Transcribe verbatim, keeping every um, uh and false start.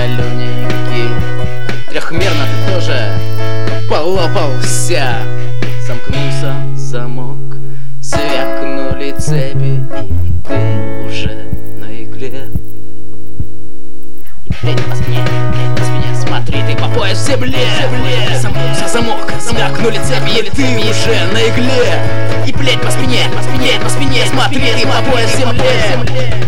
солененький. Трехмерно ты тоже полопался. Замкнулся замок, звякнули цепи, и ты уже на игле. И плеть по спине, плеть по спине, смотри, ты по пояс в земле. Замкнулся замок, звякнули цепи, и ты уже на игле. И плеть по спине, по спине, по спине, смотри, ты по пояс в земле.